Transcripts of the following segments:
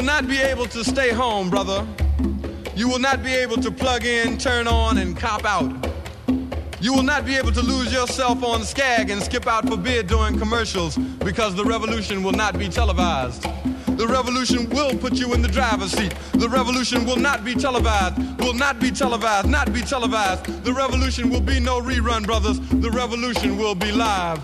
not be able to stay home, brother. You will not be able to plug in, turn on, and cop out. You will not be able to lose yourself on Skag and skip out for beer during commercials because the revolution will not be televised. The revolution will put you in the driver's seat. The revolution will not be televised, will not be televised, not be televised. The revolution will be no rerun, brothers. The revolution will be live.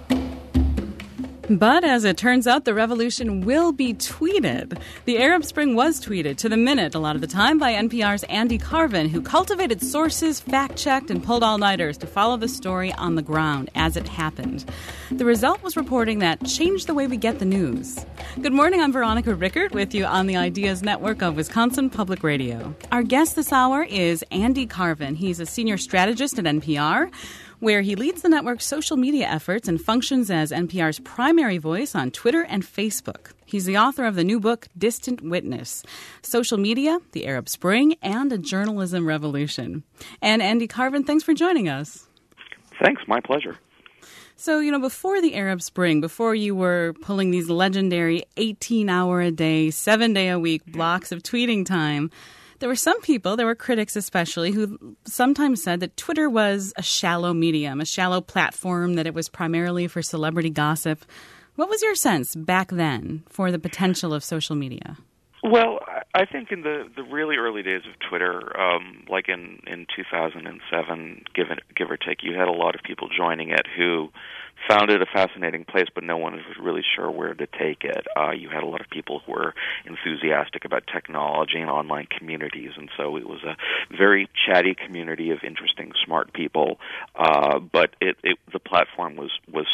But as it turns out, the revolution will be tweeted. The Arab Spring was tweeted to the minute a lot of the time by NPR's Andy Carvin, who cultivated sources, fact-checked, and pulled all-nighters to follow the story on the ground as it happened. The result was reporting that changed the way we get the news. Good morning, I'm Veronica Rickert with you on the Ideas Network of Wisconsin Public Radio. Our guest this hour is Andy Carvin. He's a senior strategist at NPR, where he leads the network's social media efforts and functions as NPR's primary voice on Twitter and Facebook. He's the author of the new book, Distant Witness, Social Media, the Arab Spring, and a Journalism Revolution. And Andy Carvin, thanks for joining us. Thanks, my pleasure. So, before the Arab Spring, before you were pulling these legendary 18-hour-a-day, 7-day-a-week blocks of tweeting time, there were some people, there were critics especially, who sometimes said that Twitter was a shallow medium, a shallow platform, that it was primarily for celebrity gossip. What was your sense back then for the potential of social media? Well, I think in the really early days of Twitter, like in 2007, give or take, you had a lot of people joining it who found it a fascinating place, but no one was really sure where to take it. You had a lot of people who were enthusiastic about technology and online communities, and so it was a very chatty community of interesting, smart people. But the platform was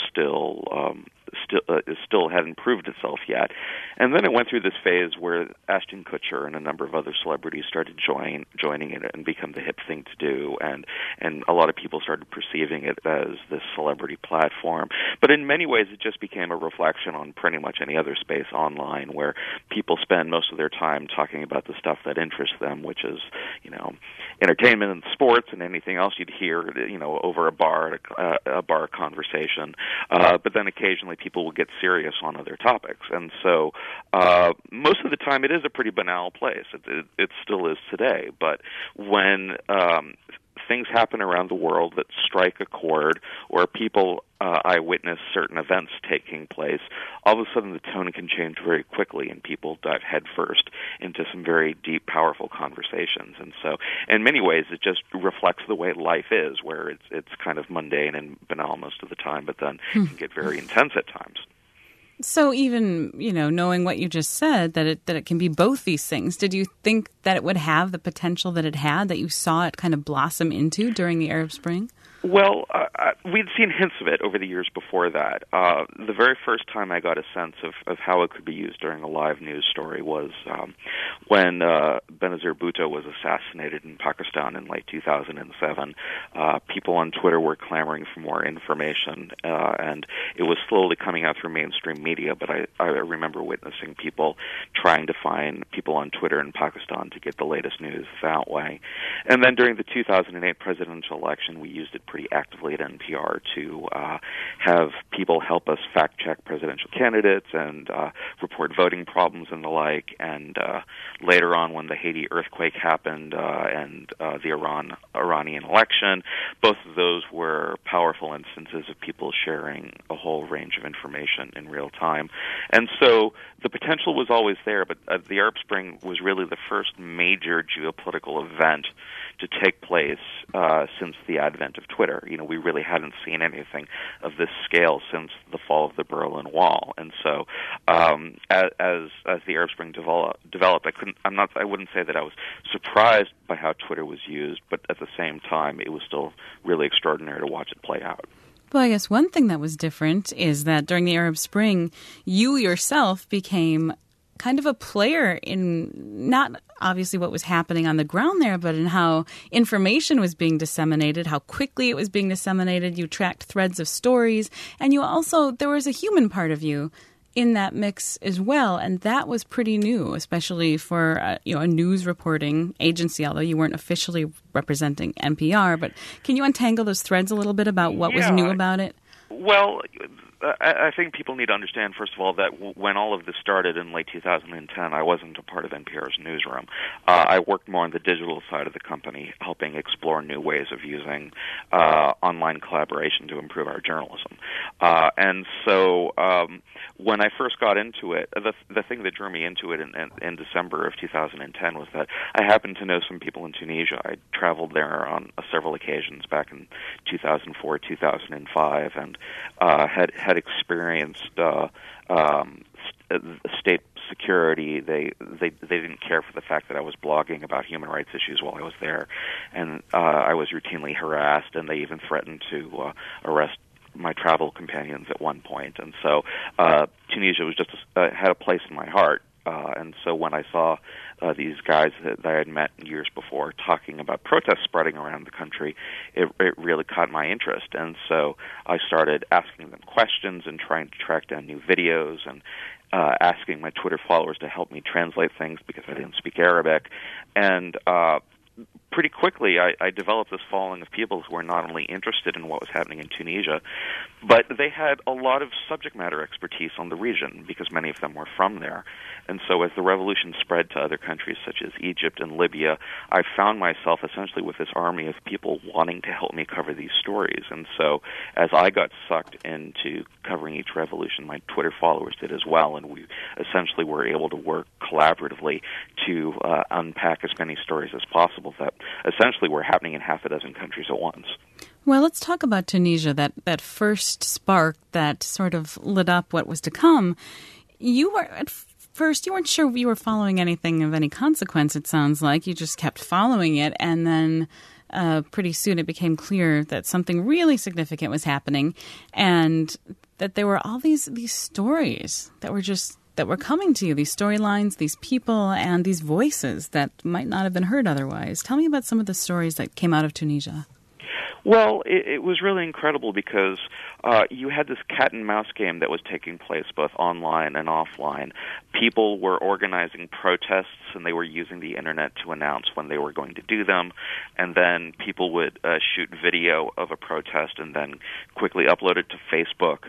still hadn't proved itself yet. And then it went through this phase where Ashton Kutcher and a number of other celebrities started joining it and become the hip thing to do, and a lot of people started perceiving it as this celebrity platform. But in many ways, it just became a reflection on pretty much any other space online where people spend most of their time talking about the stuff that interests them, which is, entertainment and sports and anything else you'd hear, over a bar conversation. But then occasionally people will get serious on other topics. And so most of the time it is a pretty banal place. It still is today. But when things happen around the world that strike a chord, or people eyewitness certain events taking place, all of a sudden the tone can change very quickly, and people dive headfirst into some very deep, powerful conversations. And so, in many ways, it just reflects the way life is, where it's kind of mundane and banal most of the time, but then can get very intense at times. So even, knowing what you just said, that it can be both these things, did you think that it would have the potential that it had, that you saw it kind of blossom into during the Arab Spring? Well, we'd seen hints of it over the years before that. The very first time I got a sense of how it could be used during a live news story was when Benazir Bhutto was assassinated in Pakistan in late 2007. People on Twitter were clamoring for more information, and it was slowly coming out through mainstream media, but I remember witnessing people trying to find people on Twitter in Pakistan to get the latest news that way. And then during the 2008 presidential election, we used it pretty actively at NPR to have people help us fact-check presidential candidates and report voting problems and the like. And later on, when the Haiti earthquake happened and the Iranian election, both of those were powerful instances of people sharing a whole range of information in real time. And so the potential was always there, but the Arab Spring was really the first major geopolitical event to take place since the advent of Twitter. We really hadn't seen anything of this scale since the fall of the Berlin Wall. And so, as the Arab Spring developed, I wouldn't say that I was surprised by how Twitter was used, but at the same time, it was still really extraordinary to watch it play out. Well, I guess one thing that was different is that during the Arab Spring, you yourself became kind of a player in not obviously what was happening on the ground there, but in how information was being disseminated, how quickly it was being disseminated. You tracked threads of stories, and there was a human part of you in that mix as well, and that was pretty new, especially for a news reporting agency, although you weren't officially representing NPR. But can you untangle those threads a little bit about what was new about it? Well, I think people need to understand, first of all, that when all of this started in late 2010, I wasn't a part of NPR's newsroom. I worked more on the digital side of the company, helping explore new ways of using online collaboration to improve our journalism. And so when I first got into it, the thing that drew me into it in December of 2010 was that I happened to know some people in Tunisia. I traveled there on several occasions back in 2004, 2005, and had experienced state security. They didn't care for the fact that I was blogging about human rights issues while I was there, and I was routinely harassed, and they even threatened to arrest my travel companions at one point. And so Tunisia was just had a place in my heart. And so when I saw these guys that I had met years before talking about protests spreading around the country, it really caught my interest. And so I started asking them questions and trying to track down new videos and asking my Twitter followers to help me translate things because I didn't speak Arabic. And pretty quickly, I developed this following of people who were not only interested in what was happening in Tunisia, but they had a lot of subject matter expertise on the region because many of them were from there. And so as the revolution spread to other countries such as Egypt and Libya, I found myself essentially with this army of people wanting to help me cover these stories. And so as I got sucked into covering each revolution, my Twitter followers did as well, and we essentially were able to work collaboratively to unpack as many stories as possible that essentially were happening in half a dozen countries at once. Well, let's talk about Tunisia, that first spark that sort of lit up what was to come. You were, at first, you weren't sure you were following anything of any consequence, it sounds like. You just kept following it, and then pretty soon it became clear that something really significant was happening, and that there were all these stories that were coming to you, these storylines, these people, and these voices that might not have been heard otherwise. Tell me about some of the stories that came out of Tunisia. Well, it was really incredible because you had this cat and mouse game that was taking place both online and offline. People were organizing protests, and they were using the internet to announce when they were going to do them. And then people would shoot video of a protest and then quickly upload it to Facebook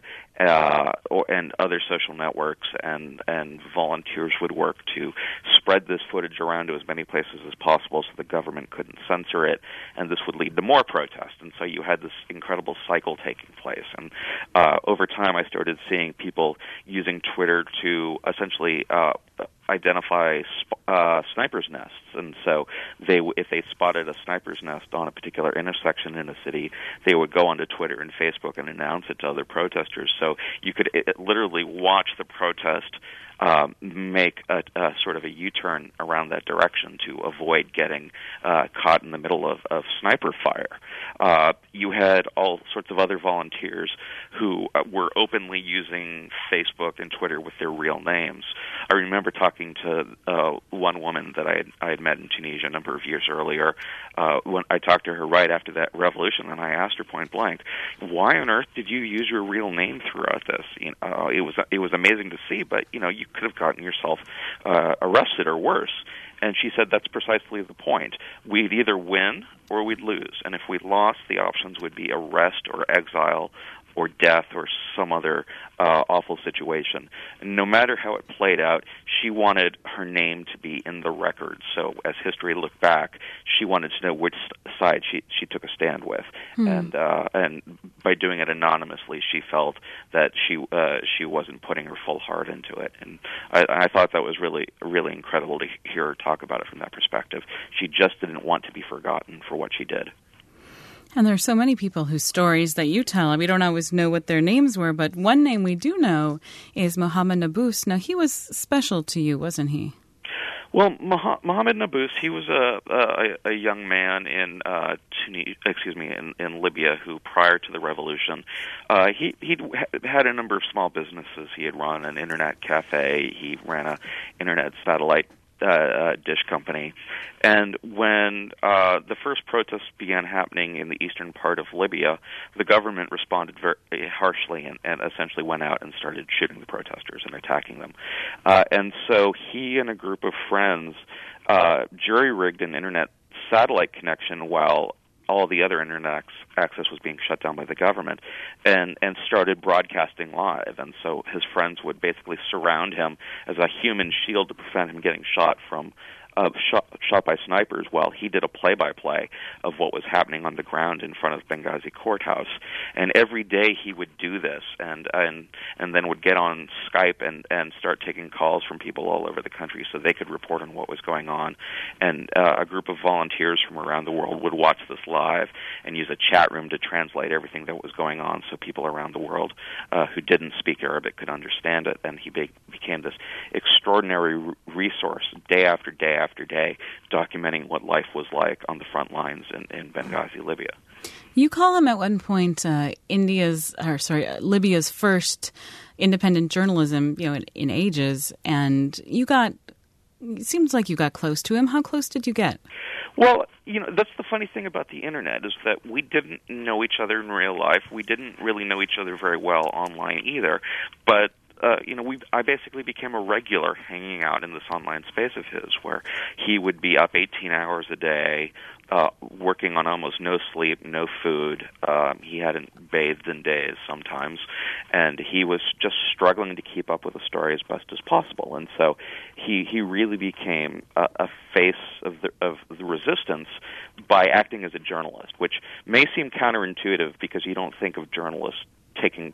and other social networks, and volunteers would work to spread this footage around to as many places as possible so the government couldn't censor it, and this would lead to more protests. And so you had this incredible cycle taking place. And over time, I started seeing people using Twitter to essentially identify snipers' nests. And so if they spotted a sniper's nest on a particular intersection in a city, they would go onto Twitter and Facebook and announce it to other protesters. So you could literally watch the protest make a sort of a U-turn around that direction to avoid getting caught in the middle of sniper fire. You had all sorts of other volunteers who were openly using Facebook and Twitter with their real names. I remember talking to one woman that I had met in Tunisia a number of years earlier. When I talked to her right after that revolution, and I asked her point blank, "Why on earth did you use your real name throughout this?" It was amazing to see, but you could have gotten yourself arrested or worse. And she said that's precisely the point. We'd either win or we'd lose. And if we lost, the options would be arrest or exile or death or some other awful situation. And no matter how it played out, she wanted her name to be in the record. So as history looked back, she wanted to know which side she took a stand with. And by doing it anonymously, she felt that she wasn't putting her full heart into it. And I thought that was really, really incredible to hear her talk about it from that perspective. She just didn't want to be forgotten for what she did. And there are so many people whose stories that you tell, we don't always know what their names were, but one name we do know is Mohammed Nabous. Now, he was special to you, wasn't he? Well, Mohammed Nabous, he was a young man in in Libya who, prior to the revolution, he'd had a number of small businesses. He had run an internet cafe. He ran a internet satellite dish company. And when the first protests began happening in the eastern part of Libya, the government responded very harshly and essentially went out and started shooting the protesters and attacking them. And so he and a group of friends jury-rigged an internet satellite connection while all the other internet access was being shut down by the government, and started broadcasting live. And so his friends would basically surround him as a human shield to prevent him getting shot by snipers while he did a play-by-play of what was happening on the ground in front of Benghazi courthouse. And every day he would do this, and then would get on Skype and start taking calls from people all over the country so they could report on what was going on. And a group of volunteers from around the world would watch this live and use a chat room to translate everything that was going on so people around the world who didn't speak Arabic could understand it. And he became this extraordinary resource day after day after day, documenting what life was like on the front lines in Benghazi, Libya. You call him at one point Libya's first independent journalism, in ages, and it seems like you got close to him. How close did you get? Well, that's the funny thing about the internet is that we didn't know each other in real life. We didn't really know each other very well online either, but I basically became a regular hanging out in this online space of his where he would be up 18 hours a day, working on almost no sleep, no food. He hadn't bathed in days sometimes, and he was just struggling to keep up with the story as best as possible. And so he really became a face of the resistance by acting as a journalist, which may seem counterintuitive because you don't think of journalists taking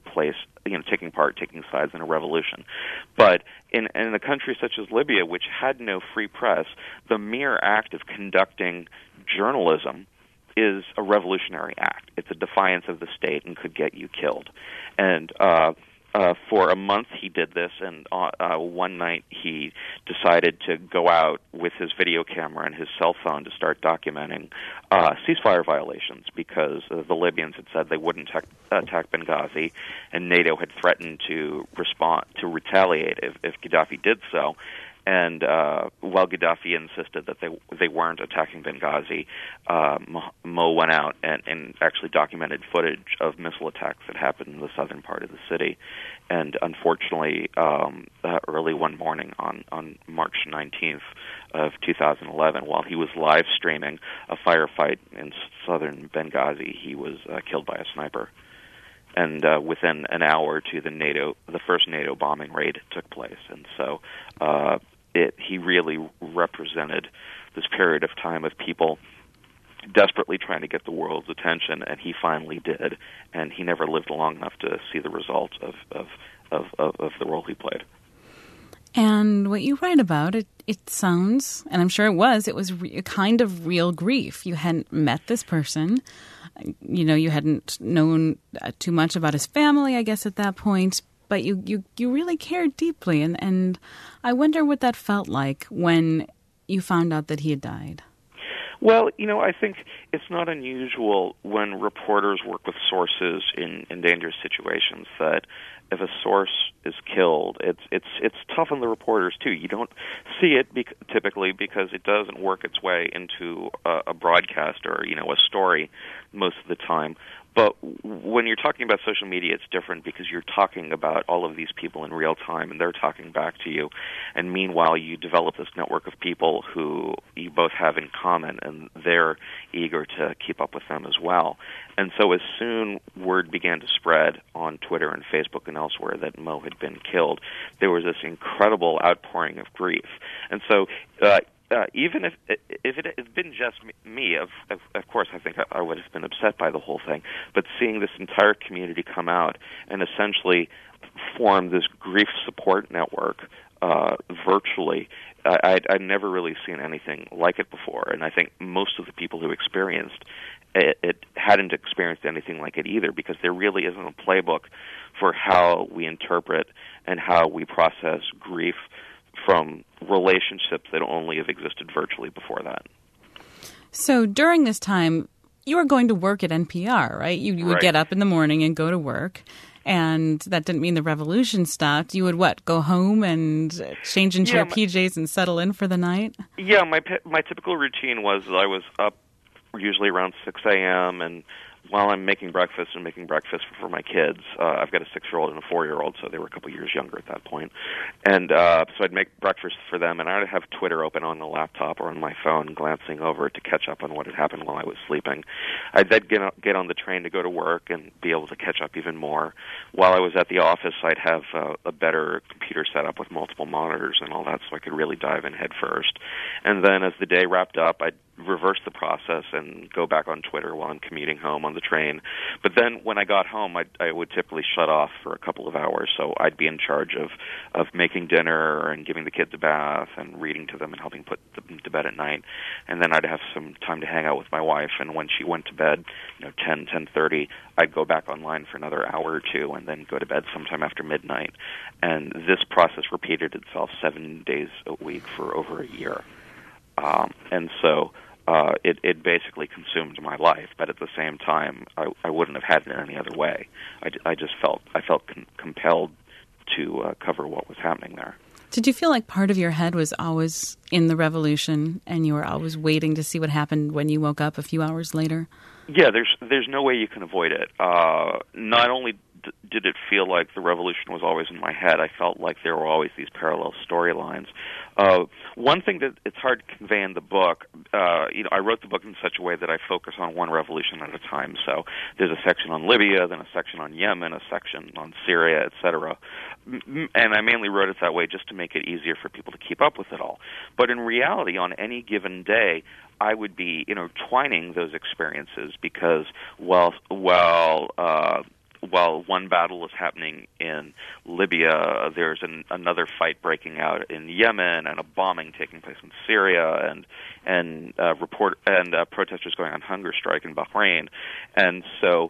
sides in a revolution. But in a country such as Libya, which had no free press, the mere act of conducting journalism is a revolutionary act. It's a defiance of the state and could get you killed. And for a month he did this, and one night he decided to go out with his video camera and his cell phone to start documenting ceasefire violations because the Libyans had said they wouldn't attack Benghazi, and NATO had threatened to retaliate if Gaddafi did so. And while Gaddafi insisted that they weren't attacking Benghazi, Mo went out and actually documented footage of missile attacks that happened in the southern part of the city. And unfortunately, early one morning on March 19th of 2011, while he was live streaming a firefight in southern Benghazi, he was killed by a sniper. And within an hour or two, the first NATO bombing raid took place. And so he really represented this period of time of people desperately trying to get the world's attention, and he finally did. And he never lived long enough to see the results of the role he played. And what you write about, it sounds, and I'm sure it was a kind of real grief. You hadn't met this person. You hadn't known too much about his family, I guess, at that point. But you really cared deeply. And I wonder what that felt like when you found out that he had died. Well, I think it's not unusual when reporters work with sources in dangerous situations that if a source is killed, it's tough on the reporters too. You don't see it typically because it doesn't work its way into a broadcast or a story most of the time. But when you're talking about social media, it's different because you're talking about all of these people in real time, and they're talking back to you. And meanwhile, you develop this network of people who you both have in common, and they're eager to keep up with them as well. And so as soon word began to spread on Twitter and Facebook and elsewhere that Mo had been killed, there was this incredible outpouring of grief. And so even if it had been just me, of course, I think I would have been upset by the whole thing. But seeing this entire community come out and essentially form this grief support network virtually, I'd never really seen anything like it before. And I think most of the people who experienced it hadn't experienced anything like it either, because there really isn't a playbook for how we interpret and how we process grief from relationships that only have existed virtually before that. So during this time, you were going to work at NPR, right? You would get up in the morning and go to work, and that didn't mean the revolution stopped. You would, go home and change into your PJs and settle in for the night? Yeah, my typical routine was I was up usually around 6 a.m. and while I'm making breakfast for my kids, I've got a 6-year-old and a 4-year-old, so they were a couple years younger at that point. And so I'd make breakfast for them, and I'd have Twitter open on the laptop or on my phone, glancing over to catch up on what had happened while I was sleeping. I'd then get on the train to go to work and be able to catch up even more. While I was at the office, I'd have a better computer set up with multiple monitors and all that, so I could really dive in head first. And then as the day wrapped up, I'd reverse the process and go back on Twitter while I'm commuting home on the train. But then when I got home, I would typically shut off for a couple of hours, so I'd be in charge of making dinner and giving the kids a bath and reading to them and helping put them to bed at night. And then I'd have some time to hang out with my wife, and when she went to bed, 10:30, I'd go back online for another hour or two and then go to bed sometime after midnight. And this process repeated itself 7 days a week for over a year. And so it basically consumed my life, but at the same time, I wouldn't have had it any other way. I felt compelled to cover what was happening there. Did you feel like part of your head was always in the revolution, and you were always waiting to see what happened when you woke up a few hours later? Yeah, there's no way you can avoid it. Not only did it feel like the revolution was always in my head, I felt like there were always these parallel storylines. One thing that it's hard to convey in the book, I wrote the book in such a way that I focus on one revolution at a time. So there's a section on Libya, then a section on Yemen, a section on Syria, etc. And I mainly wrote it that way just to make it easier for people to keep up with it all. But in reality, on any given day, I would be intertwining those experiences because while one battle is happening in Libya, there's another fight breaking out in Yemen, and a bombing taking place in Syria, and protesters going on hunger strike in Bahrain, and so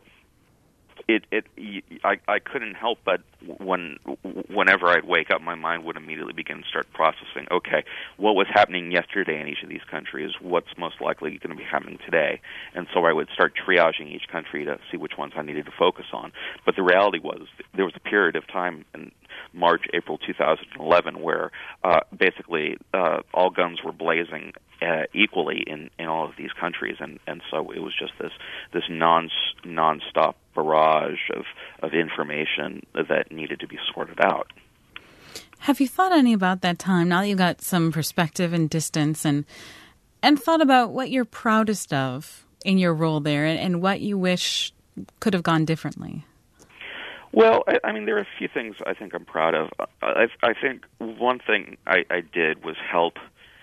I couldn't help but whenever I'd wake up, my mind would immediately begin to start processing, okay, what was happening yesterday in each of these countries, what's most likely going to be happening today? And so I would start triaging each country to see which ones I needed to focus on. But the reality was there was a period of time in March, April 2011 where basically all guns were blazing equally in all of these countries, and so it was just this non-stop barrage of information that needed to be sorted out. Have you thought any about that time, now that you've got some perspective and distance, and thought about what you're proudest of in your role there and what you wish could have gone differently? Well, I mean, there are a few things I think I'm proud of. I think one thing I did was help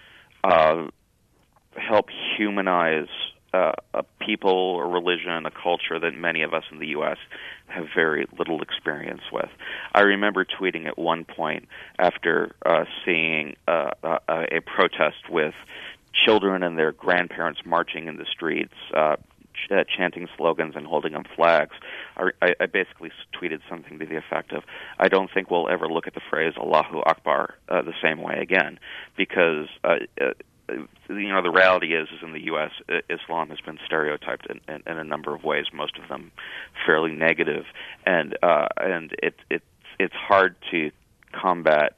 humanize a people, a religion, a culture that many of us in the U.S. have very little experience with. I remember tweeting at one point after seeing a protest with children and their grandparents marching in the streets, chanting slogans and holding up flags. I basically tweeted something to the effect of, I don't think we'll ever look at the phrase Allahu Akbar the same way again, because the reality is in the U.S., Islam has been stereotyped in a number of ways, most of them fairly negative, and it's hard to combat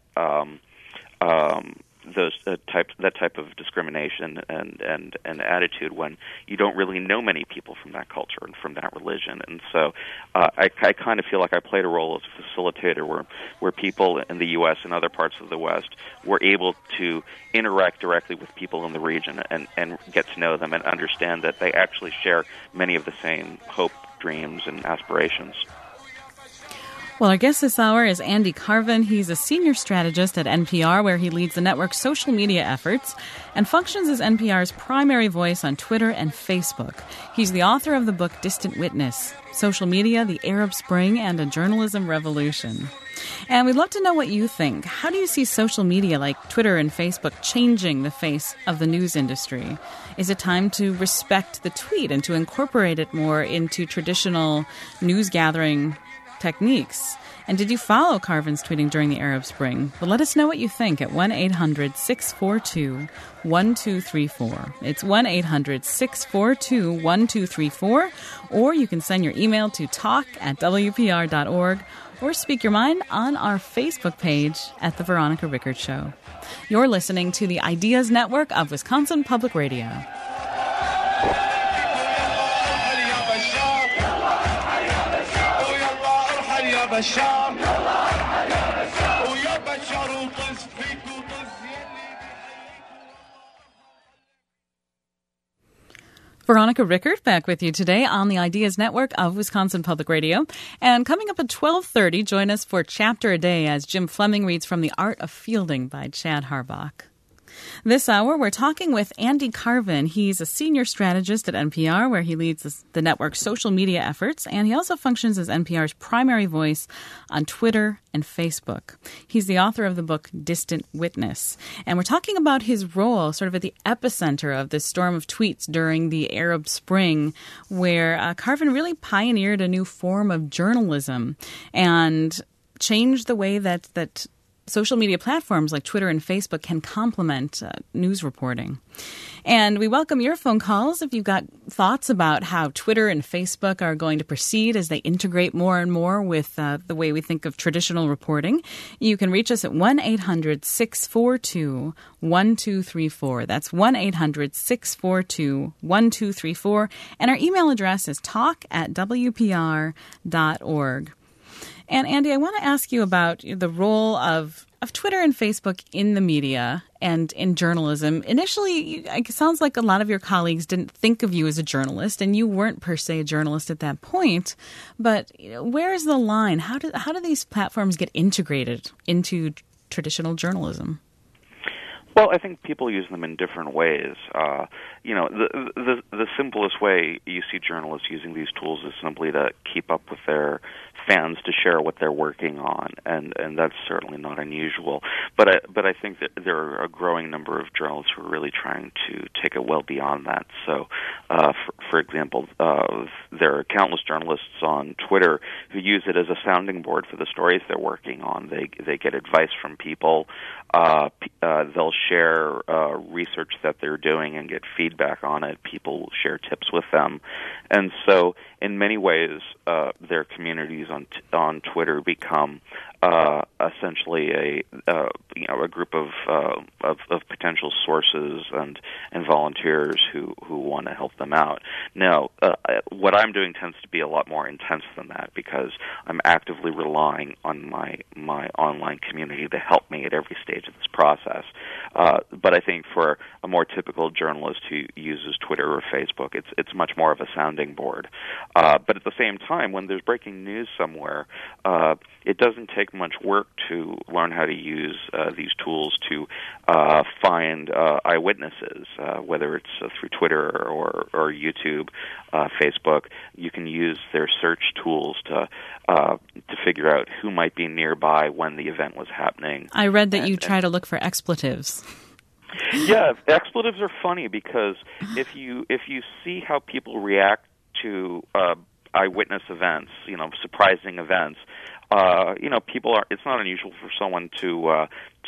that type of discrimination and attitude when you don't really know many people from that culture and from that religion. And so I kind of feel like I played a role as a facilitator where people in the U.S. and other parts of the West were able to interact directly with people in the region and get to know them and understand that they actually share many of the same hope, dreams, and aspirations. Well, our guest this hour is Andy Carvin. He's a senior strategist at NPR, where he leads the network's social media efforts and functions as NPR's primary voice on Twitter and Facebook. He's the author of the book Distant Witness: Social Media, the Arab Spring, and a Journalism Revolution. And we'd love to know what you think. How do you see social media like Twitter and Facebook changing the face of the news industry? Is it time to respect the tweet and to incorporate it more into traditional news gathering techniques? And did you follow Carvin's tweeting during the Arab Spring? Well, let us know what you think at 1-800-642-1234. It's 1-800-642-1234. Or you can send your email to talk@wpr.org or speak your mind on our Facebook page at The Veronica Rickard Show. You're listening to the Ideas Network of Wisconsin Public Radio. بشار ويا بشار وطز فيك وطز يلي Veronica Rickert back with you today on the Ideas Network of Wisconsin Public Radio. And coming up at 12:30, join us for Chapter a Day as Jim Fleming reads from The Art of Fielding by Chad Harbach. This hour, we're talking with Andy Carvin. He's a senior strategist at NPR, where he leads the network's social media efforts, and he also functions as NPR's primary voice on Twitter and Facebook. He's the author of the book Distant Witness, and we're talking about his role sort of at the epicenter of this storm of tweets during the Arab Spring, where Carvin really pioneered a new form of journalism and changed the way that social media platforms like Twitter and Facebook can complement news reporting. And we welcome your phone calls if you've got thoughts about how Twitter and Facebook are going to proceed as they integrate more and more with the way we think of traditional reporting. You can reach us at 1-800-642-1234. That's 1-800-642-1234. And our email address is talk@wpr.org. And Andy, I want to ask you about the role of Twitter and Facebook in the media and in journalism. Initially, it sounds like a lot of your colleagues didn't think of you as a journalist, and you weren't per se a journalist at that point. But where is the line? How do these platforms get integrated into traditional journalism? Well, I think people use them in different ways. The simplest way you see journalists using these tools is simply to keep up with their fans, to share what they're working on, and that's certainly not unusual. But I think that there are a growing number of journalists who are really trying to take it well beyond that. So, for example, there are countless journalists on Twitter who use it as a sounding board for the stories they're working on. They get advice from people. They'll share research that they're doing and get feedback on it. People share tips with them, and so in many ways, their communities on Twitter become essentially a group of potential sources and volunteers who want to help them out. Now, what I'm doing tends to be a lot more intense than that, because I'm actively relying on my online community to help me at every stage of this process. But I think for a more typical journalist who uses Twitter or Facebook, it's much more of a sounding board. But at the same time, when there's breaking news somewhere, it doesn't take much work to learn how to use these tools to find eyewitnesses, whether it's through Twitter or YouTube, Facebook. You can use their search tools to figure out who might be nearby when the event was happening. I read that you try to look for expletives. Yeah, expletives are funny because if you see how people react to eyewitness events, surprising events, people are. It's not unusual for someone to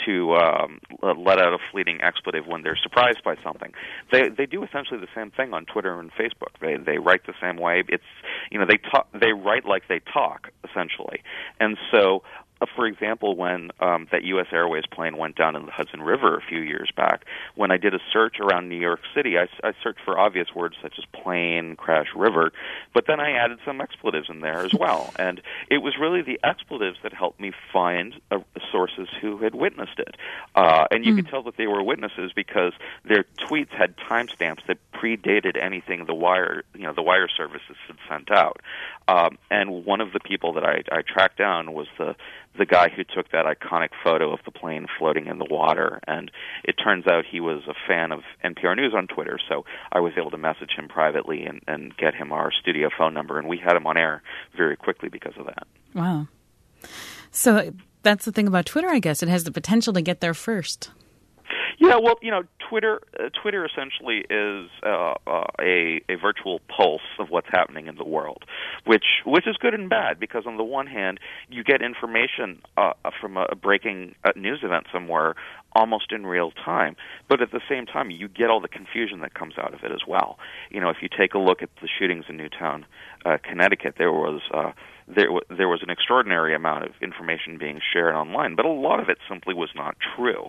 let out a fleeting expletive when they're surprised by something. They do essentially the same thing on Twitter and Facebook. They write the same way. They write like they talk, essentially, and so. For example, when that U.S. Airways plane went down in the Hudson River a few years back, when I did a search around New York City, I searched for obvious words such as plane, crash, river, but then I added some expletives in there as well. And it was really the expletives that helped me find sources who had witnessed it. And you could tell that they were witnesses because their tweets had timestamps that predated anything the wire services had sent out. And one of the people that I tracked down was the guy who took that iconic photo of the plane floating in the water, and it turns out he was a fan of NPR News on Twitter, so I was able to message him privately and get him our studio phone number, and we had him on air very quickly because of that. Wow. So that's the thing about Twitter, I guess. It has the potential to get there first. Yeah, well, Twitter essentially is a virtual pulse of what's happening in the world, which is good and bad, because on the one hand, you get information from a breaking news event somewhere almost in real time, but at the same time, you get all the confusion that comes out of it as well. If you take a look at the shootings in Newtown, Connecticut, there was there was an extraordinary amount of information being shared online, but a lot of it simply was not true,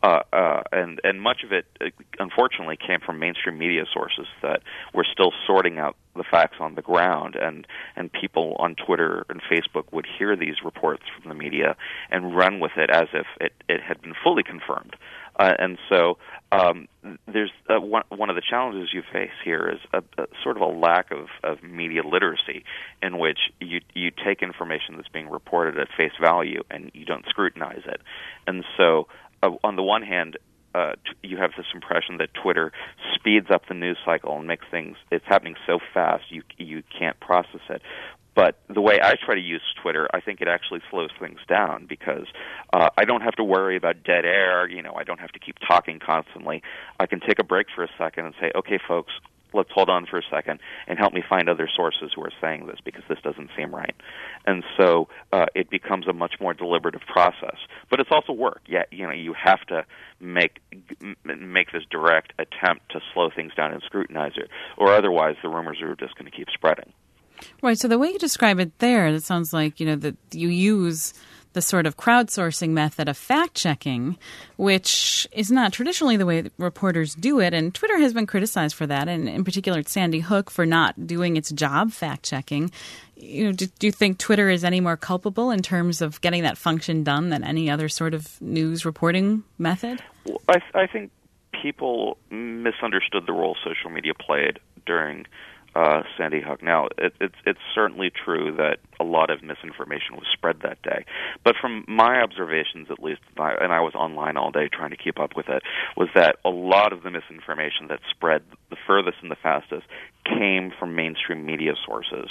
and much of it, unfortunately, came from mainstream media sources that were still sorting out the facts on the ground, and people on Twitter and Facebook would hear these reports from the media and run with it as if it had been fully confirmed. And so there's one of the challenges you face here is a sort of a lack of media literacy, in which you take information that's being reported at face value and you don't scrutinize it. And so on the one hand, you have this impression that Twitter speeds up the news cycle and makes things, it's happening so fast you can't process it. But the way I try to use Twitter, I think it actually slows things down, because I don't have to worry about dead air. I don't have to keep talking constantly. I can take a break for a second and say, okay, folks, let's hold on for a second and help me find other sources who are saying this, because this doesn't seem right. And so it becomes a much more deliberative process. But it's also work. Yeah, you have to make this direct attempt to slow things down and scrutinize it, or otherwise the rumors are just going to keep spreading. Right. So the way you describe it there, it sounds like, that you use the sort of crowdsourcing method of fact-checking, which is not traditionally the way that reporters do it. And Twitter has been criticized for that, and in particular it's Sandy Hook for not doing its job fact-checking. Do you think Twitter is any more culpable in terms of getting that function done than any other sort of news reporting method? Well, I think people misunderstood the role social media played during Sandy Hook. Now, it's certainly true that a lot of misinformation was spread that day. But from my observations, at least, and I was online all day trying to keep up with it, was that a lot of the misinformation that spread the furthest and the fastest came from mainstream media sources.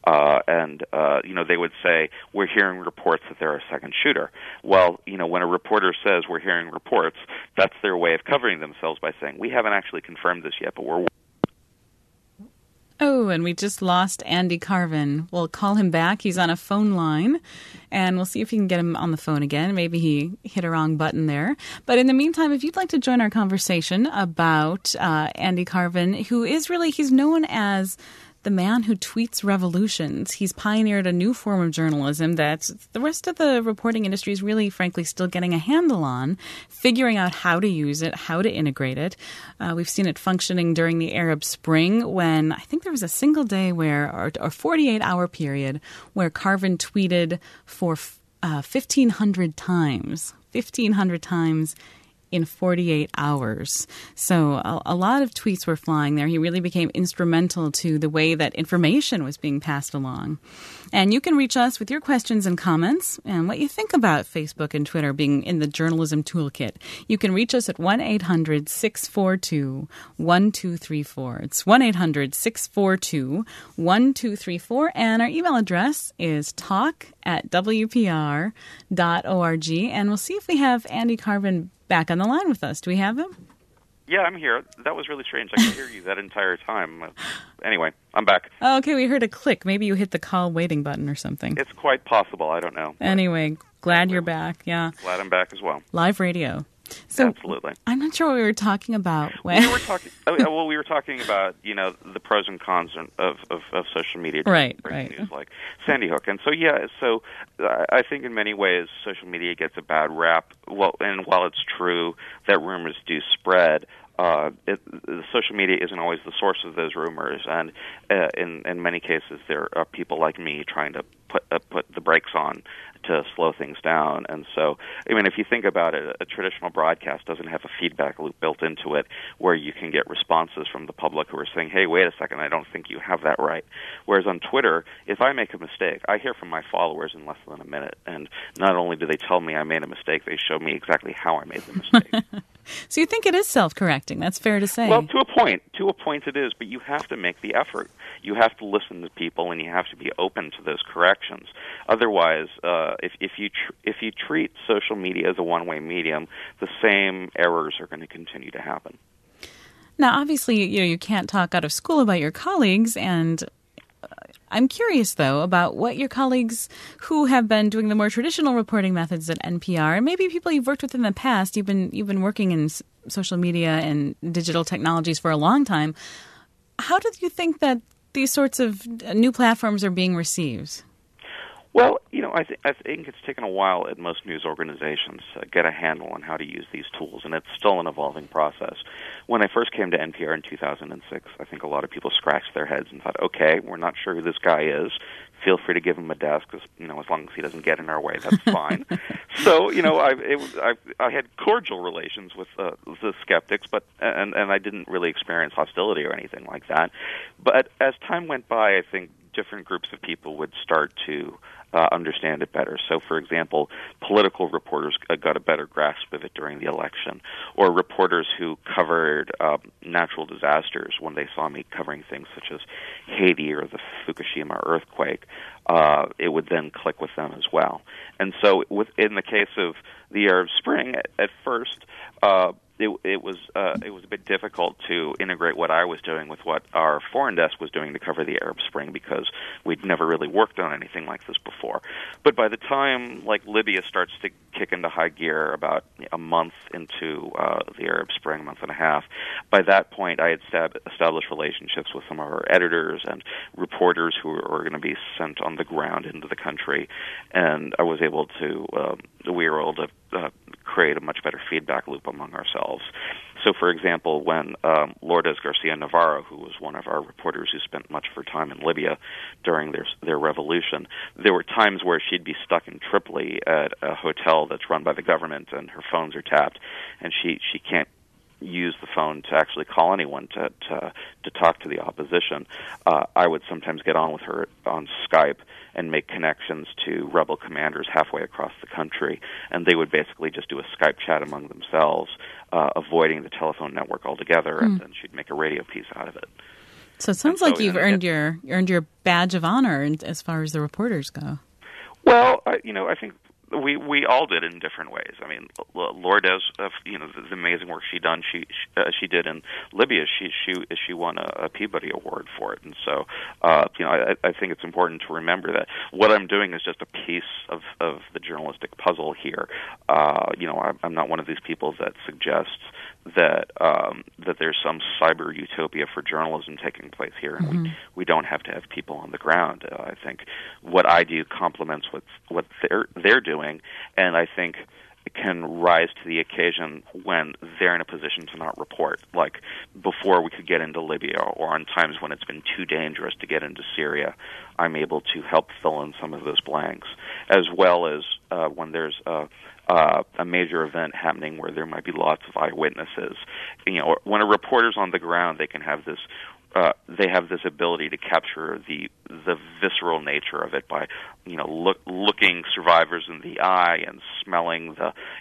They would say, we're hearing reports that there are a second shooter. Well, when a reporter says we're hearing reports, that's their way of covering themselves by saying, we haven't actually confirmed this yet, but we're... Oh, and we just lost Andy Carvin. We'll call him back. He's on a phone line, and we'll see if we can get him on the phone again. Maybe he hit a wrong button there. But in the meantime, if you'd like to join our conversation about Andy Carvin, who is really, he's known as the man who tweets revolutions. He's pioneered a new form of journalism that the rest of the reporting industry is really, frankly, still getting a handle on, figuring out how to use it, how to integrate it. We've seen it functioning during the Arab Spring, when I think there was a single day or 48-hour period where Carvin tweeted for 1,500 times. 1,500 times in 48 hours. So a lot of tweets were flying there. He really became instrumental to the way that information was being passed along. And you can reach us with your questions and comments and what you think about Facebook and Twitter being in the journalism toolkit. You can reach us at 1-800-642-1234. It's 1-800-642-1234. And our email address is talk@wpr.org. And we'll see if we have Andy Carvin back on the line with us. Do we have him? Yeah, I'm here. That was really strange. I could hear you that entire time. Anyway, I'm back. Oh, okay, we heard a click. Maybe you hit the call waiting button or something. It's quite possible. I don't know. Anyway, glad you're back. Yeah. Glad I'm back as well. Live radio. So, absolutely. I'm not sure what we were talking about. We were talking about, the pros and cons of social media. Right. News like Sandy Hook. And so, I think in many ways social media gets a bad rap. Well, and while it's true that rumors do spread, social media isn't always the source of those rumors, and in many cases there are people like me trying to put the brakes on to slow things down. And so, if you think about it, a traditional broadcast doesn't have a feedback loop built into it where you can get responses from the public who are saying, hey, wait a second, I don't think you have that right. Whereas on Twitter, if I make a mistake, I hear from my followers in less than a minute. And not only do they tell me I made a mistake, they show me exactly how I made the mistake. So you think it is self-correcting? That's fair to say. Well, to a point it is, but you have to make the effort. You have to listen to people, and you have to be open to those corrections. Otherwise, if you treat social media as a one-way medium, the same errors are going to continue to happen. Now, obviously, you can't talk out of school about your colleagues, and I'm curious, though, about what your colleagues who have been doing the more traditional reporting methods at NPR, and maybe people you've worked with in the past. You've been working in social media and digital technologies for a long time. How do you think that these sorts of new platforms are being received? Well, I think it's taken a while at most news organizations to get a handle on how to use these tools, and it's still an evolving process. When I first came to NPR in 2006, I think a lot of people scratched their heads and thought, okay, we're not sure who this guy is. Feel free to give him a desk, as long as he doesn't get in our way, that's fine. So, I had cordial relations with the skeptics, but and I didn't really experience hostility or anything like that. But as time went by, I think different groups of people would start to understand it better. So, for example, political reporters got a better grasp of it during the election, or reporters who covered natural disasters when they saw me covering things such as Haiti or the Fukushima earthquake, it would then click with them as well. And so in the case of the Arab Spring, at first, it was a bit difficult to integrate what I was doing with what our foreign desk was doing to cover the Arab Spring, because we'd never really worked on anything like this before. But by the time Libya starts to kick into high gear, about a month into the Arab Spring, month and a half, by that point I had established relationships with some of our editors and reporters who were going to be sent on the ground into the country, and I was able to we were able to create a much better feedback loop among ourselves. So, for example, when Lourdes Garcia Navarro, who was one of our reporters who spent much of her time in Libya during their revolution, there were times where she'd be stuck in Tripoli at a hotel that's run by the government, and her phones are tapped, and she can't use the phone to actually call anyone to talk to the opposition. I would sometimes get on with her on Skype and make connections to rebel commanders halfway across the country, and they would basically just do a Skype chat among themselves, avoiding the telephone network altogether, and then she'd make a radio piece out of it. So it sounds like you've earned your badge of honor as far as the reporters go. Well, I think we all did in different ways. I mean, Lourdes, the amazing work she did in Libya. She won a Peabody Award for it, and so I think it's important to remember that what I'm doing is just a piece of the journalistic puzzle here. I'm not one of these people that suggests that there's some cyber utopia for journalism taking place here, and we don't have to have people on the ground. I think what I do complements what they're doing, and I think it can rise to the occasion when they're in a position to not report, like before we could get into Libya, or on times when it's been too dangerous to get into Syria. I'm able to help fill in some of those blanks, as well as when there's a major event happening where there might be lots of eyewitnesses. Or when a reporter's on the ground, they can have this. They have this ability to capture the visceral nature of it by, looking survivors in the eye and smelling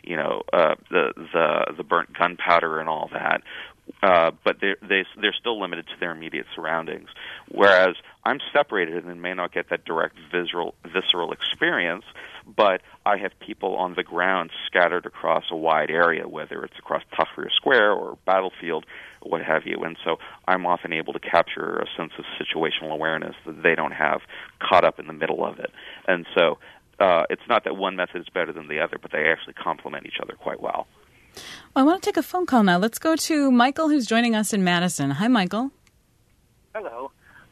the burnt gunpowder and all that. But they're still limited to their immediate surroundings. Whereas I'm separated and may not get that direct visceral experience, but I have people on the ground scattered across a wide area, whether it's across Tahrir Square or Battlefield, or what have you. And so I'm often able to capture a sense of situational awareness that they don't have caught up in the middle of it. And so it's not that one method is better than the other, but they actually complement each other quite well. Well, I want to take a phone call now. Let's go to Michael, who's joining us in Madison. Hi, Michael. Hello.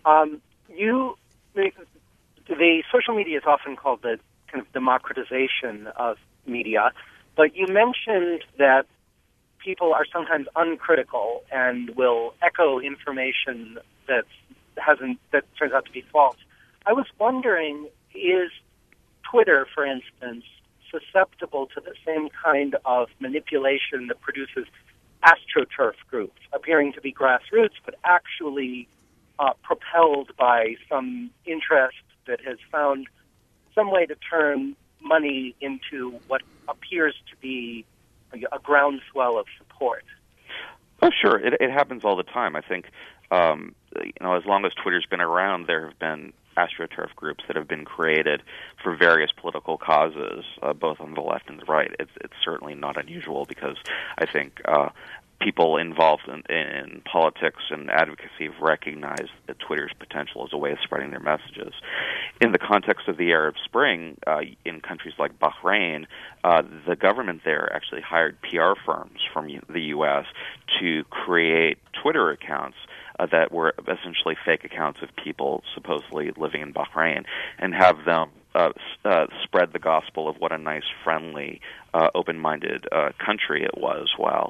The social media is often called the kind of democratization of media, but you mentioned that people are sometimes uncritical and will echo information that turns out to be false. I was wondering, is Twitter, for instance, susceptible to the same kind of manipulation that produces AstroTurf groups, appearing to be grassroots, but actually propelled by some interest that has found some way to turn money into what appears to be a groundswell of support? Oh, sure. It happens all the time. I think, as long as Twitter's been around, there have been AstroTurf groups that have been created for various political causes, both on the left and the right. It's certainly not unusual, because I think people involved in politics and advocacy have recognized that Twitter's potential as a way of spreading their messages. In the context of the Arab Spring, in countries like Bahrain, the government there actually hired PR firms from the U.S. to create Twitter accounts that were essentially fake accounts of people supposedly living in Bahrain, and have them spread the gospel of what a nice, friendly, open-minded country it was, while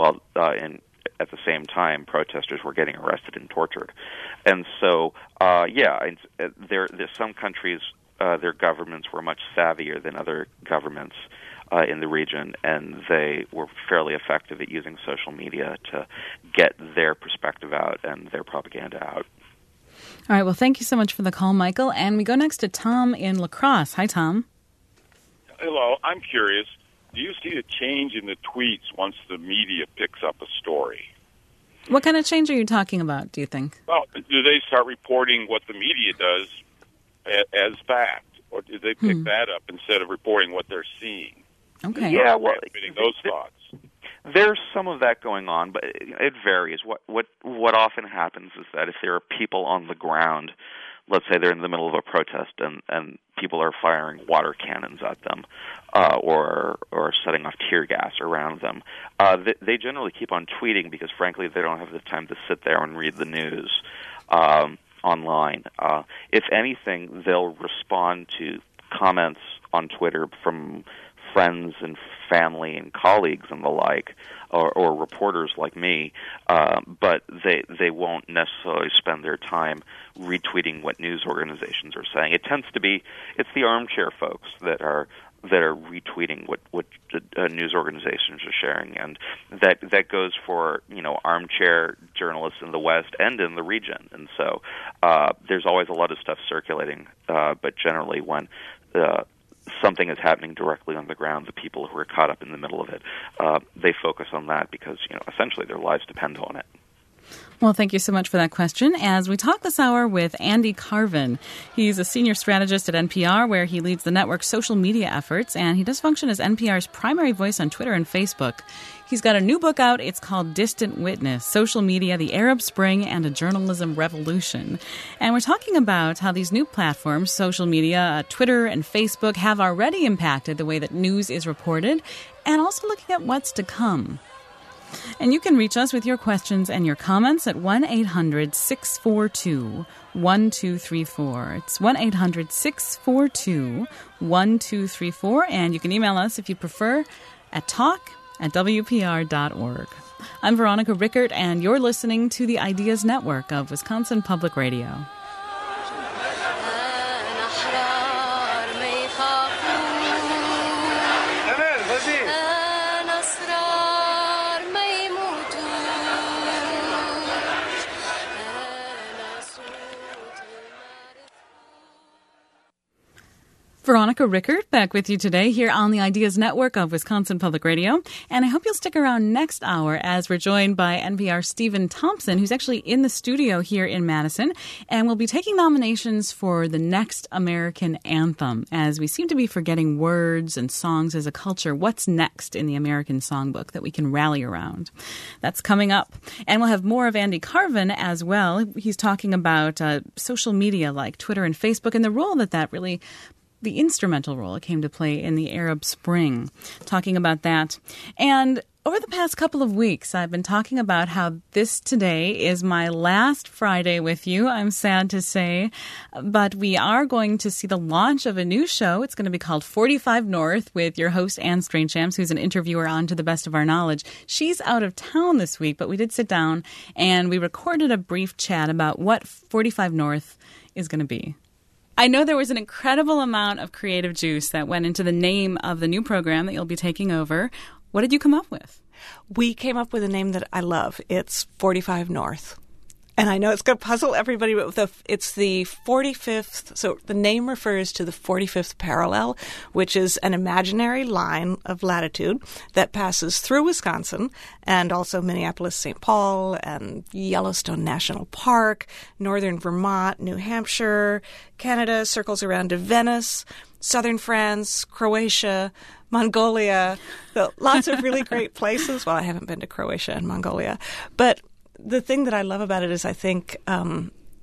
at the same time protesters were getting arrested and tortured. And so, there's some countries, their governments were much savvier than other governments in the region, and they were fairly effective at using social media to get their perspective out and their propaganda out. All right, well, thank you so much for the call, Michael. And we go next to Tom in La Crosse. Hi, Tom. Hello, I'm curious. Do you see a change in the tweets once the media picks up a story? What kind of change are you talking about, do you think? Well, do they start reporting what the media does as fact? Or do they pick that up instead of reporting what they're seeing? Okay. Yeah, well, transmitting those thoughts. There's some of that going on, but it varies. What often happens is that if there are people on the ground, let's say they're in the middle of a protest and people are firing water cannons at them, or setting off tear gas around them, they generally keep on tweeting because, frankly, they don't have the time to sit there and read the news online. If anything, they'll respond to comments on Twitter from friends and family and colleagues and the like, or reporters like me, but they won't necessarily spend their time retweeting what news organizations are saying. It tends to be it's the armchair folks that are retweeting what news organizations are sharing, and that goes for armchair journalists in the West and in the region. And so there's always a lot of stuff circulating, but generally when something is happening directly on the ground, the people who are caught up in the middle of it, they focus on that because essentially their lives depend on it. Well, thank you so much for that question. As we talk this hour with Andy Carvin, he's a senior strategist at NPR, where he leads the network's social media efforts, and he does function as NPR's primary voice on Twitter and Facebook. He's got a new book out. It's called Distant Witness, Social Media, the Arab Spring, and a Journalism Revolution. And we're talking about how these new platforms, social media, Twitter and Facebook, have already impacted the way that news is reported, and also looking at what's to come. And you can reach us with your questions and your comments at 1-800-642-1234. It's 1-800-642-1234. And you can email us if you prefer at talk@wpr.org. I'm Veronica Rickert, and you're listening to the Ideas Network of Wisconsin Public Radio. Veronica Rickert back with you today here on the Ideas Network of Wisconsin Public Radio. And I hope you'll stick around next hour as we're joined by NPR's Stephen Thompson, who's actually in the studio here in Madison. And we'll be taking nominations for the next American anthem. As we seem to be forgetting words and songs as a culture, what's next in the American songbook that we can rally around? That's coming up. And we'll have more of Andy Carvin as well. He's talking about social media like Twitter and Facebook and the role that really the instrumental role it came to play in the Arab Spring, talking about that. And over the past couple of weeks, I've been talking about how this today is my last Friday with you, I'm sad to say, but we are going to see the launch of a new show. It's going to be called 45 North with your host, Anne Strangchamps, who's an interviewer on To the Best of Our Knowledge. She's out of town this week, but we did sit down and we recorded a brief chat about what 45 North is going to be. I know there was an incredible amount of creative juice that went into the name of the new program that you'll be taking over. What did you come up with? We came up with a name that I love. It's 45 North. And I know it's going to puzzle everybody, but it's the 45th. So the name refers to the 45th parallel, which is an imaginary line of latitude that passes through Wisconsin and also Minneapolis, St. Paul, and Yellowstone National Park, northern Vermont, New Hampshire, Canada, circles around to Venice, southern France, Croatia, Mongolia. So lots of really great places. Well, I haven't been to Croatia and Mongolia, but the thing that I love about it is I think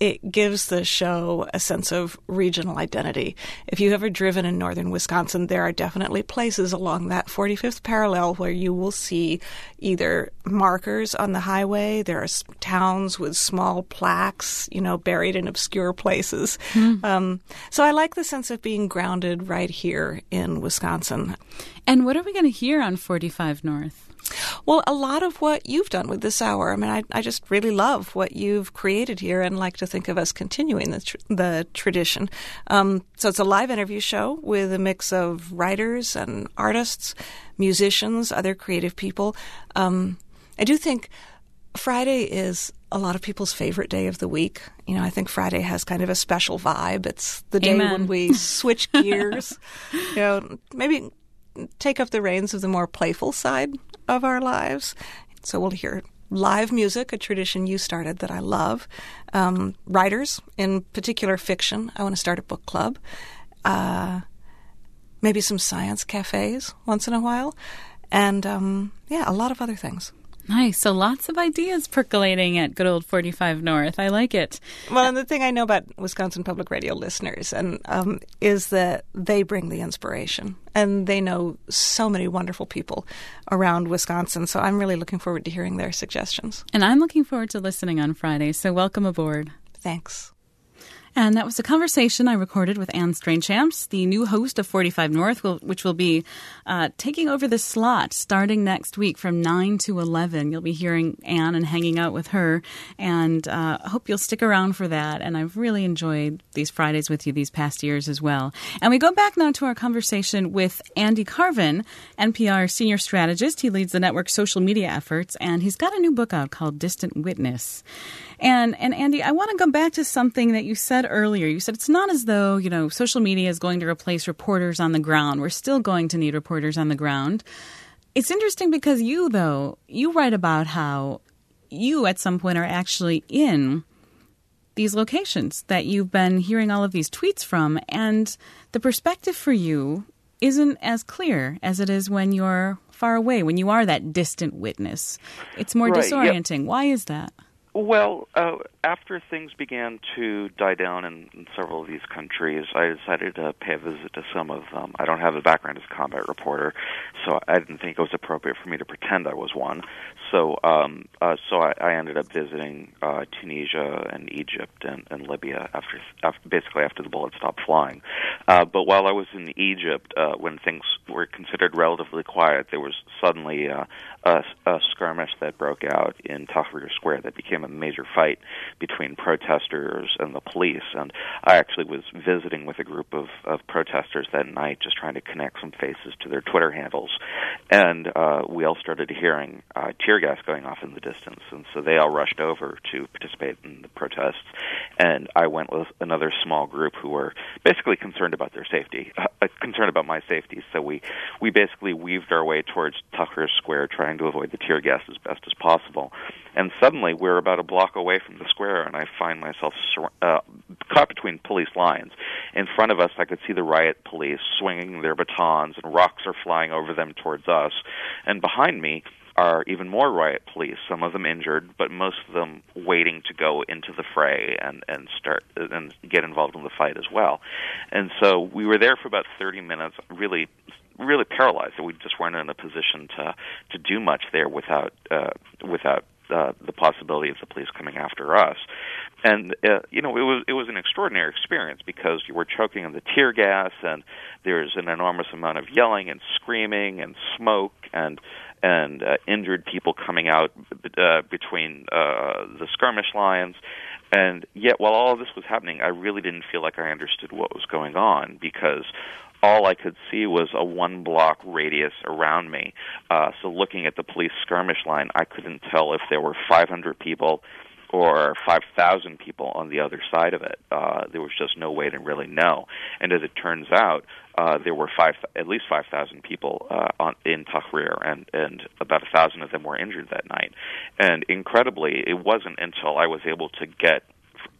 it gives the show a sense of regional identity. If you've ever driven in northern Wisconsin, there are definitely places along that 45th parallel where you will see either markers on the highway. There are towns with small plaques, buried in obscure places. So I like the sense of being grounded right here in Wisconsin. And what are we going to hear on 45 North? Well, a lot of what you've done with this hour. I mean, I just really love what you've created here and like to think of us continuing the tradition. So it's a live interview show with a mix of writers and artists, musicians, other creative people. I do think Friday is a lot of people's favorite day of the week. I think Friday has kind of a special vibe. It's the day when we switch gears, maybe take up the reins of the more playful side of our lives. So we'll hear live music, a tradition you started that I love. Writers, in particular fiction. I want to start a book club. Maybe some science cafes once in a while. And, a lot of other things. Nice. So lots of ideas percolating at good old 45 North. I like it. Well, and the thing I know about Wisconsin Public Radio listeners is that they bring the inspiration. And they know so many wonderful people around Wisconsin. So I'm really looking forward to hearing their suggestions. And I'm looking forward to listening on Friday. So welcome aboard. Thanks. And that was a conversation I recorded with Anne Strainchamps, the new host of 45 North, which will be taking over the slot starting next week from 9 to 11. You'll be hearing Anne and hanging out with her, and I hope you'll stick around for that. And I've really enjoyed these Fridays with you these past years as well. And we go back now to our conversation with Andy Carvin, NPR senior strategist. He leads the network's social media efforts, and he's got a new book out called Distant Witness. And Andy, I want to go back to something that you said earlier. You said it's not as though, social media is going to replace reporters on the ground. We're still going to need reporters on the ground. It's interesting because you write about how you at some point are actually in these locations that you've been hearing all of these tweets from, and the perspective for you isn't as clear as it is when you're far away, when you are that distant witness. It's more disorienting. Yep. Why is that? Well, after things began to die down in several of these countries, I decided to pay a visit to some of them. I don't have a background as a combat reporter, so I didn't think it was appropriate for me to pretend I was one. So I ended up visiting Tunisia and Egypt and Libya after the bullets stopped flying. But while I was in Egypt, when things were considered relatively quiet, there was suddenly a skirmish that broke out in Tahrir Square that became a major fight between protesters and the police. And I actually was visiting with a group of protesters that night, just trying to connect some faces to their Twitter handles. And we all started hearing tear gas going off in the distance. And so they all rushed over to participate in the protests. And I went with another small group who were basically concerned about their safety, concerned about my safety. So we basically weaved our way towards Tahrir Square, trying to avoid the tear gas as best as possible. And suddenly we're about a block away from the square, and I find myself caught between police lines. In front of us, I could see the riot police swinging their batons, and rocks are flying over them towards us. And behind me are even more riot police, some of them injured, but most of them waiting to go into the fray and start and get involved in the fight as well. And so we were there for about 30 minutes, really paralyzed. We just weren't in a position to do much there without the possibility of the police coming after us. And it was an extraordinary experience because you were choking on the tear gas, and there's an enormous amount of yelling and screaming and smoke and injured people coming out between the skirmish lines. And yet, while all of this was happening, I really didn't feel like I understood what was going on, because all I could see was a one-block radius around me. So looking at the police skirmish line, I couldn't tell if there were 500 people or 5,000 people on the other side of it. There was just no way to really know. And as it turns out, there were at least 5,000 people in Tahrir, and about 1,000 of them were injured that night. And incredibly, it wasn't until I was able to get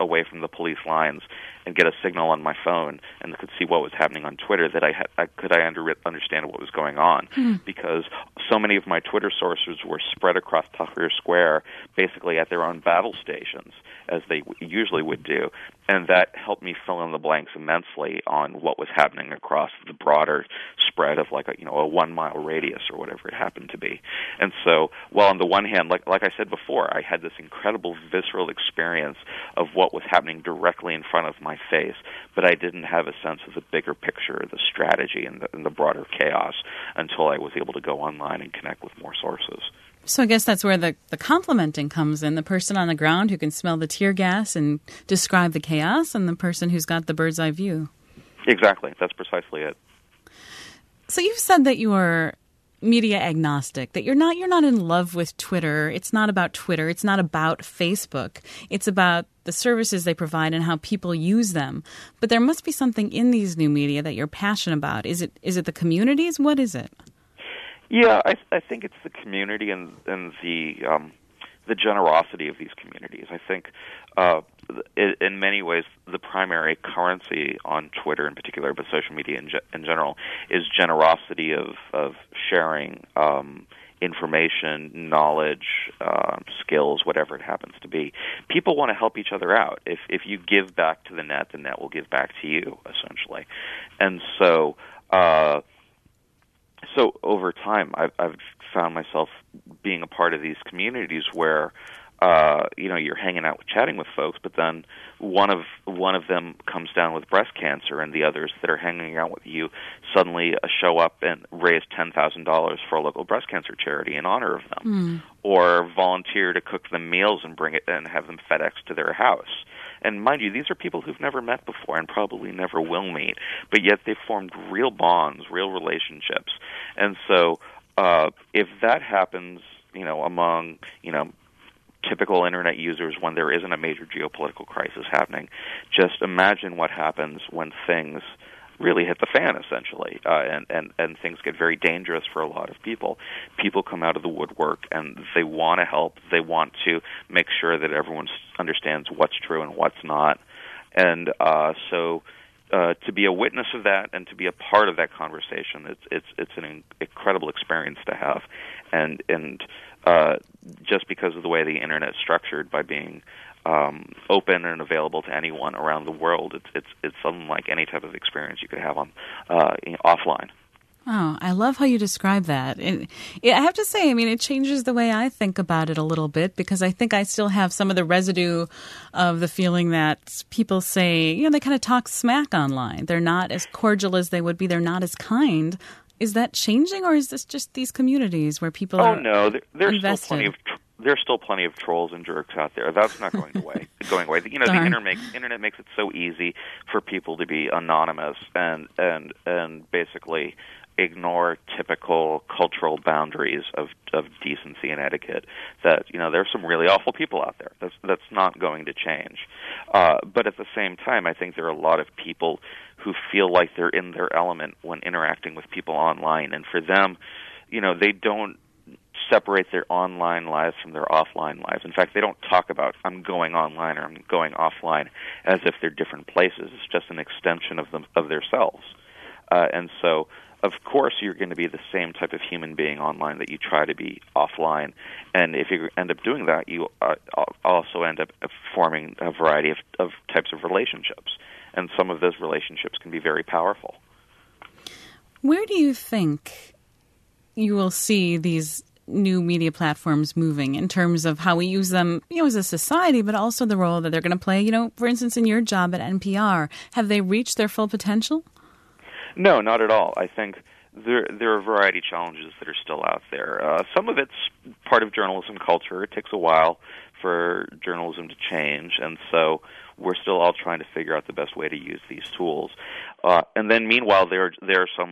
away from the police lines and get a signal on my phone and could see what was happening on Twitter, that I understand what was going on, because so many of my Twitter sources were spread across Tahrir Square, basically at their own battle stations, as they usually would do, and that helped me fill in the blanks immensely on what was happening across the broader spread of like a 1 mile radius or whatever it happened to be. And so, while on the one hand, like I said before, I had this incredible visceral experience of what was happening directly in front of my face, but I didn't have a sense of the bigger picture, the strategy, and the broader chaos until I was able to go online and connect with more sources. So I guess that's where the complementing comes in. The person on the ground who can smell the tear gas and describe the chaos, and the person who's got the bird's eye view. Exactly. That's precisely it. So you've said that you are media agnostic, that you're not in love with Twitter. It's not about Twitter. It's not about Facebook. It's about the services they provide and how people use them. But there must be something in these new media that you're passionate about. Is it the communities? What is it? Yeah, I think it's the community and the generosity of these communities. I think in many ways the primary currency on Twitter in particular, but social media in general, is generosity of sharing information, knowledge, skills, whatever it happens to be. People want to help each other out. If you give back to the net will give back to you, essentially. And so over time, I've found myself being a part of these communities where you're hanging out, chatting with folks, but then one of them comes down with breast cancer, and the others that are hanging out with you suddenly show up and raise $10,000 for a local breast cancer charity in honor of them, or volunteer to cook them meals and bring it and have them FedEx to their house. And mind you, these are people who've never met before and probably never will meet, but yet they've formed real bonds, real relationships. And so if that happens, among, typical Internet users when there isn't a major geopolitical crisis happening, just imagine what happens when things really hit the fan, essentially, and things get very dangerous for a lot of people. People come out of the woodwork, and they want to help. They want to make sure that everyone understands what's true and what's not. And so to be a witness of that and to be a part of that conversation, it's an incredible experience to have. And just because of the way the Internet is structured, by being open and available to anyone around the world, it's unlike any type of experience you could have on offline. Oh, I love how you describe that. And I have to say, it changes the way I think about it a little bit, because I think I still have some of the residue of the feeling that people say, they kind of talk smack online. They're not as cordial as they would be. They're not as kind. Is that changing, or is this just these communities where people are invested? There's still plenty of trolls and jerks out there. That's not going away. The internet makes it so easy for people to be anonymous and basically ignore typical cultural boundaries of decency and etiquette. That there's some really awful people out there. That's not going to change. But at the same time, I think there are a lot of people who feel like they're in their element when interacting with people online, and for them, they don't separate their online lives from their offline lives. In fact, they don't talk about I'm going online or I'm going offline as if they're different places. It's just an extension of themselves. And so, of course, you're going to be the same type of human being online that you try to be offline. And if you end up doing that, you also end up forming a variety of types of relationships. And some of those relationships can be very powerful. Where do you think you will see these new media platforms moving in terms of how we use them, as a society, but also the role that they're going to play? For instance, in your job at NPR, have they reached their full potential? No, not at all. I think there are a variety of challenges that are still out there. Some of it's part of journalism culture. It takes a while for journalism to change, and so we're still all trying to figure out the best way to use these tools. And then, meanwhile, there are some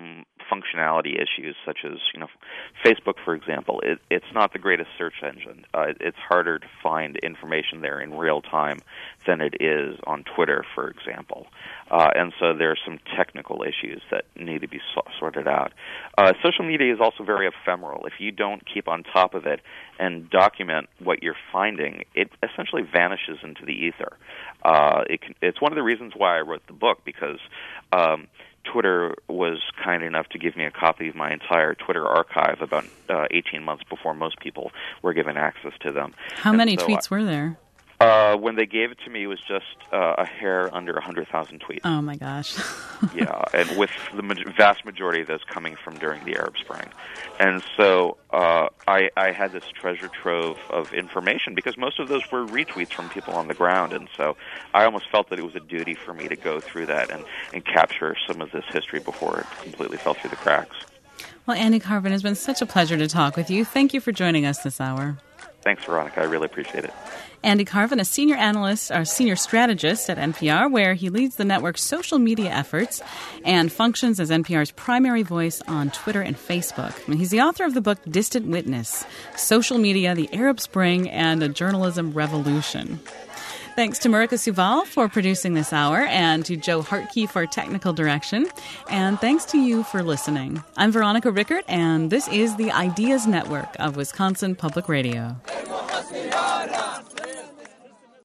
functionality issues, such as Facebook, for example. It's not the greatest search engine. It's harder to find information there in real time than it is on Twitter, for example. And so there are some technical issues that need to be sorted out. Social media is also very ephemeral. If you don't keep on top of it and document what you're finding, it essentially vanishes into the ether. It's one of the reasons why I wrote the book, because Twitter was kind enough to give me a copy of my entire Twitter archive about 18 months before most people were given access to them. How many tweets were there? When they gave it to me, it was just a hair under 100,000 tweets. Oh, my gosh. Yeah, and with the vast majority of those coming from during the Arab Spring. And so I had this treasure trove of information, because most of those were retweets from people on the ground. And so I almost felt that it was a duty for me to go through that and capture some of this history before it completely fell through the cracks. Well, Andy Carvin, it's been such a pleasure to talk with you. Thank you for joining us this hour. Thanks, Veronica. I really appreciate it. Andy Carvin, a senior analyst or senior strategist at NPR, where he leads the network's social media efforts and functions as NPR's primary voice on Twitter and Facebook. And he's the author of the book Distant Witness: Social Media, the Arab Spring, and a Journalism Revolution. Thanks to Marika Suval for producing this hour, and to Joe Hartke for technical direction. And thanks to you for listening. I'm Veronica Rickert, and this is the Ideas Network of Wisconsin Public Radio.